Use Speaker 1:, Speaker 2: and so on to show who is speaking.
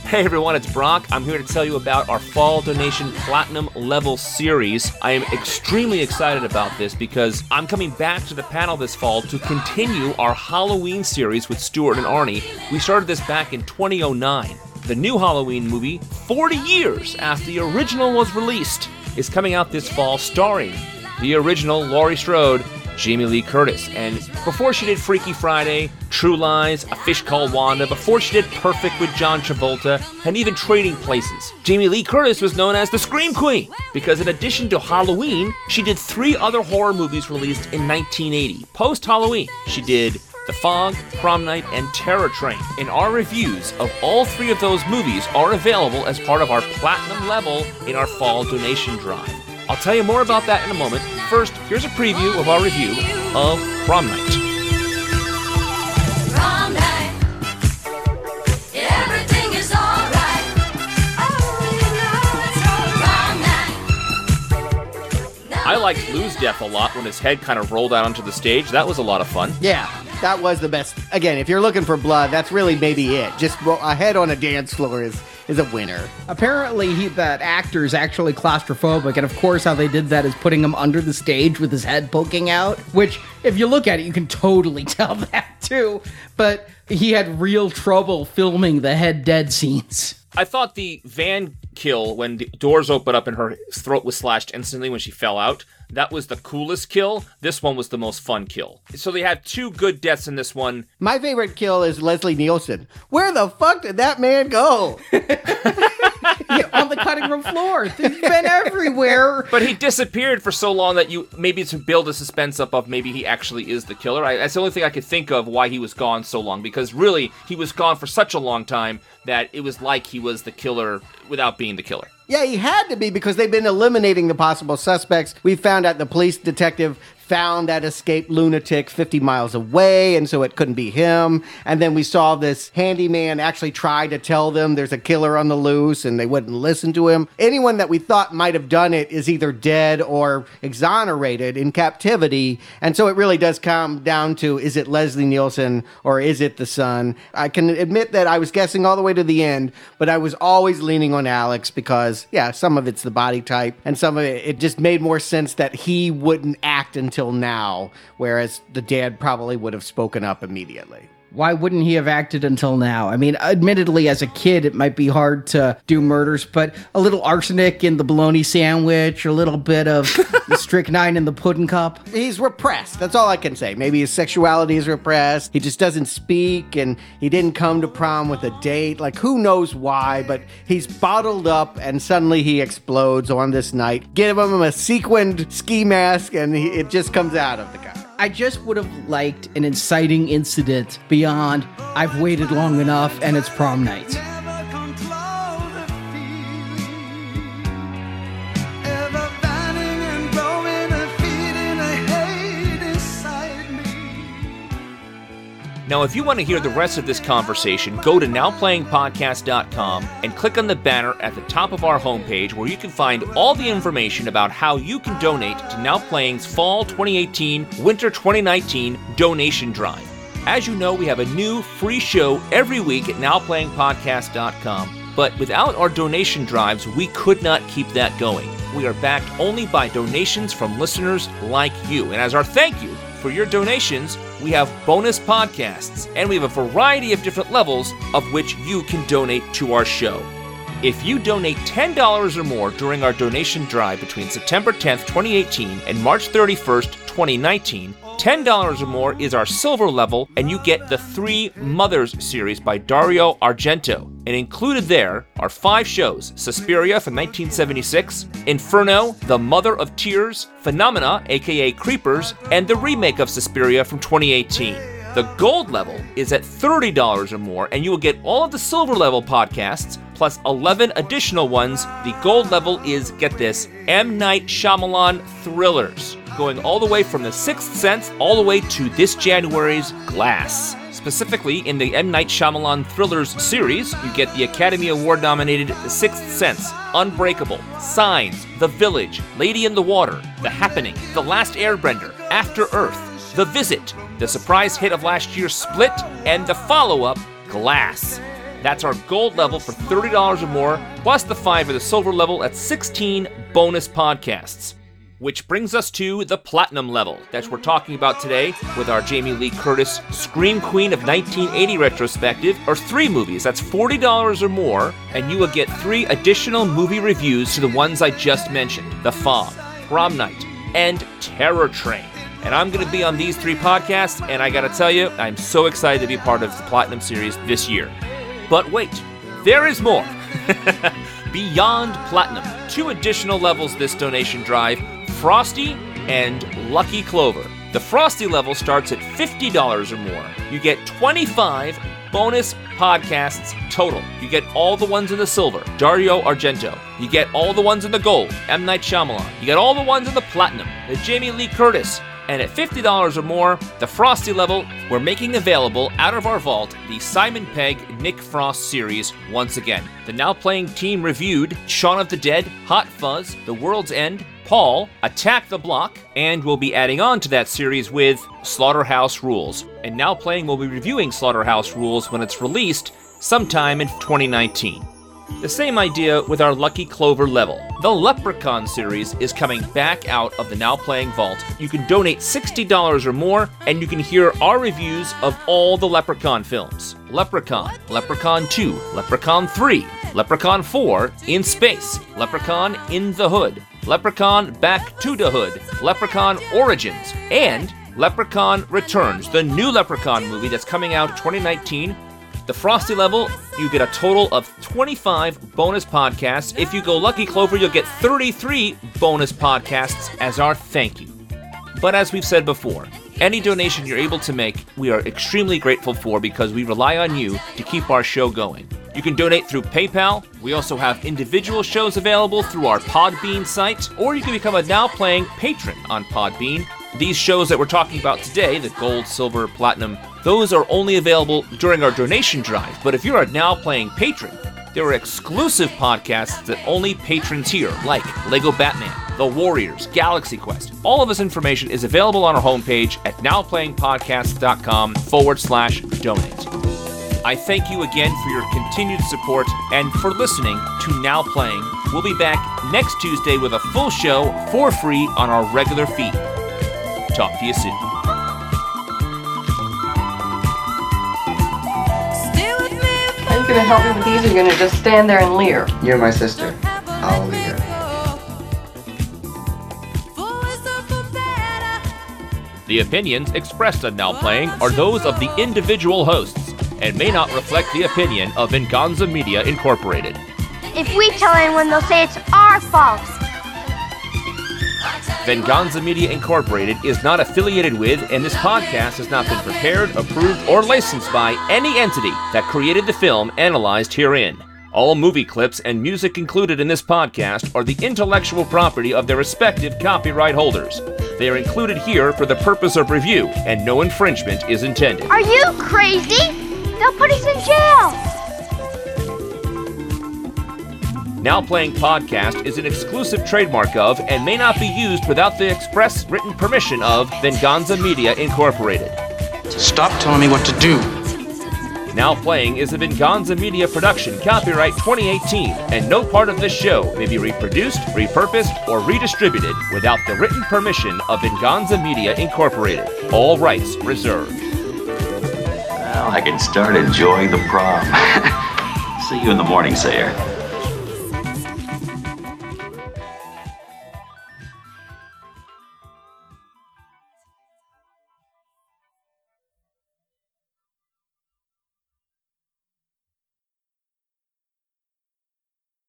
Speaker 1: Hey everyone, it's Brock. I'm here to tell you about our Fall Donation Platinum Level Series. I am extremely excited about this because I'm coming back to the panel this fall to continue our Halloween series with Stuart and Arnie. We started this back in 2009. The new Halloween movie, 40 years after the original was released, is coming out this fall starring the original Laurie Strode, Jamie Lee Curtis. And before she did Freaky Friday, True Lies, A Fish Called Wanda, before she did Perfect with John Travolta, and even Trading Places, Jamie Lee Curtis was known as the Scream Queen because in addition to Halloween, she did 3 other horror movies released in 1980. Post-Halloween, she did The Fog, Prom Night, and Terror Train. And our reviews of all 3 of those movies are available as part of our platinum level in our fall donation drive. I'll tell you more about that in a moment. First, here's a preview of our review of Prom Night.
Speaker 2: Prom night, everything is alright. Oh, you know it's prom night.
Speaker 1: I liked Lou's death a lot when his head kind of rolled out onto the stage. That was a lot of fun.
Speaker 3: Yeah, that was the best. Again, if you're looking for blood, that's really maybe it. Just a head on a dance floor is a winner.
Speaker 4: Apparently, that actor is actually claustrophobic, and of course how they did that is putting him under the stage with his head poking out, which, if you look at it, you can totally tell that too, but he had real trouble filming the head dead scenes.
Speaker 1: I thought the van kill, when the doors opened up and her throat was slashed instantly when she fell out, that was the coolest kill. This one was the most fun kill. So they had 2 good deaths in this one.
Speaker 3: My favorite kill is Leslie Nielsen. Where the fuck did that man go?
Speaker 4: Yeah, on the cutting room floor. He's been everywhere.
Speaker 1: But he disappeared for so long that you maybe to build a suspense up of maybe he actually is the killer. That's the only thing I could think of why he was gone so long, because really he was gone for such a long time that it was like he was the killer without being the killer.
Speaker 3: Yeah, he had to be because they've been eliminating the possible suspects. We found out the police detective found that escaped lunatic 50 miles away, and so it couldn't be him. And then we saw this handyman actually try to tell them there's a killer on the loose, and they wouldn't listen to him. Anyone that we thought might have done it is either dead or exonerated in captivity, and so it really does come down to, is it Leslie Nielsen or is it the son? I can admit that I was guessing all the way to the end, but I was always leaning on Alex because, yeah, some of it's the body type, and some of it just made more sense that he wouldn't act until now, whereas the dad probably would have spoken up immediately.
Speaker 4: Why wouldn't he have acted until now? I mean, admittedly, as a kid, it might be hard to do murders, but a little arsenic in the bologna sandwich, a little bit of the strychnine in the pudding cup.
Speaker 3: He's repressed. That's all I can say. Maybe his sexuality is repressed. He just doesn't speak, and he didn't come to prom with a date. Like, who knows why, but he's bottled up, and suddenly he explodes on this night. Give him a sequined ski mask, and it just comes out of the guy.
Speaker 4: I just would have liked an inciting incident beyond, I've waited long enough and it's prom night.
Speaker 1: Now, if you want to hear the rest of this conversation, go to nowplayingpodcast.com and click on the banner at the top of our homepage where you can find all the information about how you can donate to Now Playing's Fall 2018, Winter 2019 donation drive. As you know, we have a new free show every week at nowplayingpodcast.com, but without our donation drives, we could not keep that going. We are backed only by donations from listeners like you, and as our thank you for your donations, we have bonus podcasts, and we have a variety of different levels of which you can donate to our show. If you donate $10 or more during our donation drive between September 10th, 2018 and March 31st, 2019, $10 or more is our silver level, and you get the 3 Mothers series by Dario Argento. And included there are 5 shows: Suspiria from 1976, Inferno, The Mother of Tears, Phenomena, aka Creepers, and the remake of Suspiria from 2018. The gold level is at $30 or more, and you will get all of the silver level podcasts, plus 11 additional ones. The gold level is, get this, M. Night Shyamalan thrillers, going all the way from The Sixth Sense all the way to this January's Glass. Specifically, in the M. Night Shyamalan thrillers series, you get the Academy Award-nominated The Sixth Sense, Unbreakable, Signs, The Village, Lady in the Water, The Happening, The Last Airbender, After Earth, The Visit, the surprise hit of last year's Split, and the follow-up, Glass. That's our gold level for $30 or more, plus the 5 of the silver level at 16 bonus podcasts. Which brings us to the platinum level that we're talking about today with our Jamie Lee Curtis Scream Queen of 1980 retrospective, or 3 movies. That's $40 or more, and you will get 3 additional movie reviews to the ones I just mentioned: The Fog, Prom Night, and Terror Train. And I'm going to be on these 3 podcasts, and I got to tell you, I'm so excited to be part of the Platinum Series this year. But wait, there is more. Beyond Platinum, 2 additional levels this donation drive: Frosty and Lucky Clover. The Frosty level starts at $50 or more. You get 25 bonus podcasts total. You get all the ones in the silver, Dario Argento. You get all the ones in the gold, M. Night Shyamalan. You get all the ones in the platinum, the Jamie Lee Curtis. And at $50 or more, the Frosty level, we're making available out of our vault the Simon Pegg Nick Frost series once again. The Now Playing team reviewed Shaun of the Dead, Hot Fuzz, The World's End, Paul, Attack the Block, and we'll be adding on to that series with Slaughterhouse Rules. And Now Playing will be reviewing Slaughterhouse Rules when it's released sometime in 2019. The same idea with our Lucky Clover level. The Leprechaun series is coming back out of the Now Playing vault. You can donate $60 or more, and you can hear our reviews of all the Leprechaun films. Leprechaun, Leprechaun 2, Leprechaun 3, Leprechaun 4, In Space, Leprechaun in the Hood, Leprechaun Back to the Hood, Leprechaun Origins, and Leprechaun Returns, the new Leprechaun movie that's coming out in 2019. The Frosty level, you get a total of 25 bonus podcasts. If you go Lucky Clover, you'll get 33 bonus podcasts as our thank you. But as we've said before, any donation you're able to make, we are extremely grateful for, because we rely on you to keep our show going. You can donate through PayPal. We also have individual shows available through our Podbean site, or you can become a Now Playing patron on Podbean. These shows that we're talking about today, the gold, silver, platinum, those are only available during our donation drive. But if you're a Now Playing patron, there are exclusive podcasts that only patrons hear, like Lego Batman, The Warriors, Galaxy Quest. All of this information is available on our homepage at nowplayingpodcast.com/donate. I thank you again for your continued support and for listening to Now Playing. We'll be back next Tuesday with a full show for free on our regular feed. Talk to you soon.
Speaker 5: Are you going to help me with these, or are you going to just stand there and leer?
Speaker 6: You're my sister. I'll leave.
Speaker 1: The opinions expressed on Now Playing are those of the individual hosts and may not reflect the opinion of Venganza Media Incorporated.
Speaker 7: If we tell anyone, they'll say it's our fault.
Speaker 1: Venganza Media Incorporated is not affiliated with, and this podcast has not been prepared, approved, or licensed by any entity that created the film analyzed herein. All movie clips and music included in this podcast are the intellectual property of their respective copyright holders. They are included here for the purpose of review, and no infringement is intended.
Speaker 7: Are you crazy? They'll put us in jail.
Speaker 1: Now Playing Podcast is an exclusive trademark of and may not be used without the express written permission of Venganza Media Incorporated.
Speaker 8: Stop telling me what to do.
Speaker 1: Now Playing is a Venganza Media production, copyright 2018, and no part of this show may be reproduced, repurposed, or redistributed without the written permission of Venganza Media Incorporated. All rights reserved.
Speaker 9: Well, I can start enjoying the prom. See you in the morning, Sayer.